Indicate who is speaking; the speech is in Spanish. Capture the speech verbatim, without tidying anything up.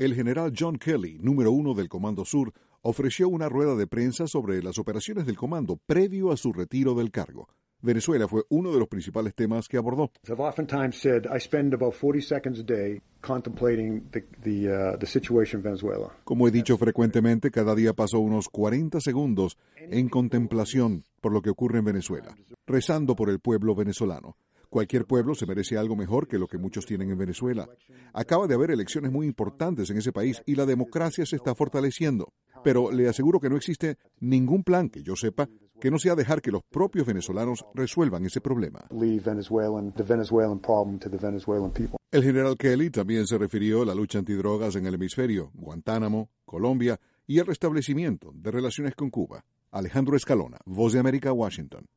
Speaker 1: El general John Kelly, número uno del Comando Sur, ofreció una rueda de prensa sobre las operaciones del comando previo a su retiro del cargo. Venezuela fue uno de los principales temas que abordó.
Speaker 2: I've oftentimes said I spend about forty seconds a day contemplating the, the, uh, the situation in Venezuela.
Speaker 1: Como he dicho frecuentemente, cada día paso unos cuarenta segundos en contemplación por lo que ocurre en Venezuela, rezando por el pueblo venezolano. Cualquier pueblo se merece algo mejor que lo que muchos tienen en Venezuela. Acaba de haber elecciones muy importantes en ese país y la democracia se está fortaleciendo. Pero le aseguro que no existe ningún plan que yo sepa que no sea dejar que los propios venezolanos resuelvan ese problema. El general Kelly también se refirió a la lucha antidrogas en el hemisferio, Guantánamo, Colombia y el restablecimiento de relaciones con Cuba. Alejandro Escalona, Voz de América, Washington.